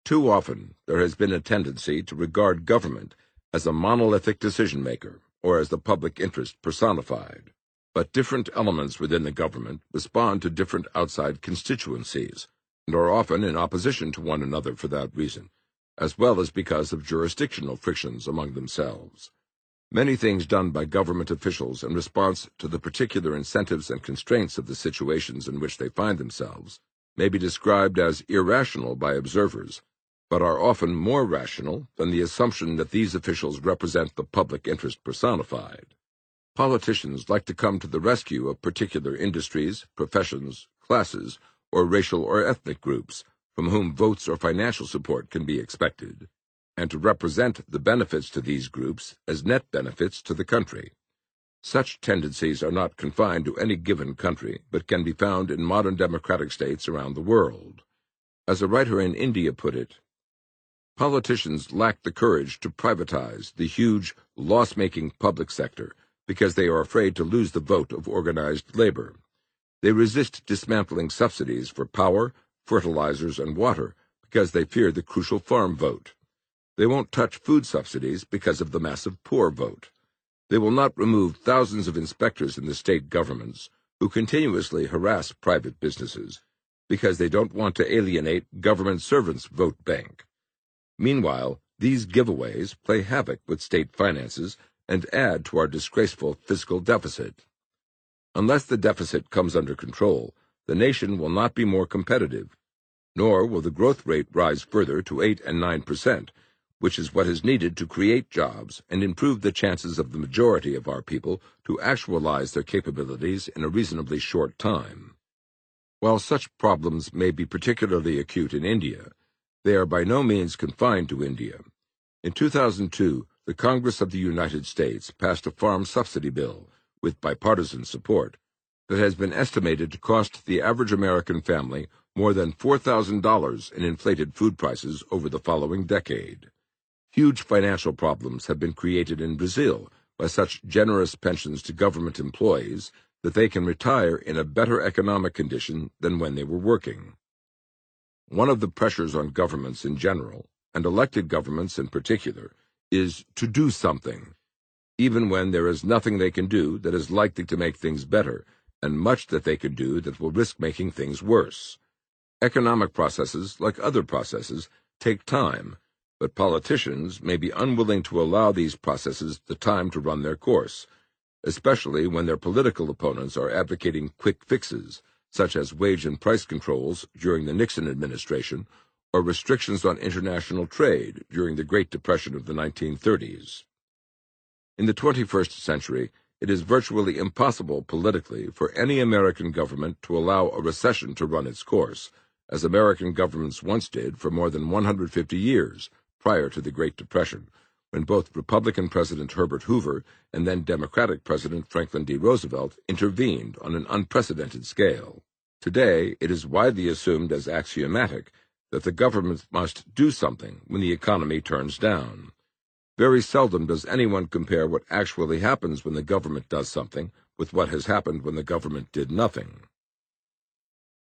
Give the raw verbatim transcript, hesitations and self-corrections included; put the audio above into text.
Too often there has been a tendency to regard government as a monolithic decision-maker or as the public interest personified. But different elements within the government respond to different outside constituencies and are often in opposition to one another for that reason, as well as because of jurisdictional frictions among themselves. Many things done by government officials in response to the particular incentives and constraints of the situations in which they find themselves may be described as irrational by observers, but are often more rational than the assumption that these officials represent the public interest personified. Politicians like to come to the rescue of particular industries, professions, classes, or racial or ethnic groups from whom votes or financial support can be expected, and to represent the benefits to these groups as net benefits to the country. Such tendencies are not confined to any given country, but can be found in modern democratic states around the world. As a writer in India put it, politicians lack the courage to privatize the huge, loss-making public sector because they are afraid to lose the vote of organized labor. They resist dismantling subsidies for power, fertilizers, and water because they fear the crucial farm vote. They won't touch food subsidies because of the massive poor vote. They will not remove thousands of inspectors in the state governments who continuously harass private businesses because they don't want to alienate government servants' vote bank. Meanwhile, these giveaways play havoc with state finances and add to our disgraceful fiscal deficit. Unless the deficit comes under control, the nation will not be more competitive, nor will the growth rate rise further to eight and nine percent, which is what is needed to create jobs and improve the chances of the majority of our people to actualize their capabilities in a reasonably short time. While such problems may be particularly acute in India, they are by no means confined to India. In two thousand two, the Congress of the United States passed a farm subsidy bill with bipartisan support that has been estimated to cost the average American family more than four thousand dollars in inflated food prices over the following decade. Huge financial problems have been created in Brazil by such generous pensions to government employees that they can retire in a better economic condition than when they were working. One of the pressures on governments in general, and elected governments in particular, is to do something, even when there is nothing they can do that is likely to make things better, and much that they can do that will risk making things worse. Economic processes, like other processes, take time, but politicians may be unwilling to allow these processes the time to run their course, especially when their political opponents are advocating quick fixes, such as wage and price controls during the Nixon administration, or restrictions on international trade during the Great Depression of the nineteen thirties. In the twenty-first century, it is virtually impossible politically for any American government to allow a recession to run its course, as American governments once did for more than one hundred fifty years prior to the Great Depression, when both Republican President Herbert Hoover and then Democratic President Franklin D. Roosevelt intervened on an unprecedented scale. Today, it is widely assumed as axiomatic that the government must do something when the economy turns down. Very seldom does anyone compare what actually happens when the government does something with what has happened when the government did nothing.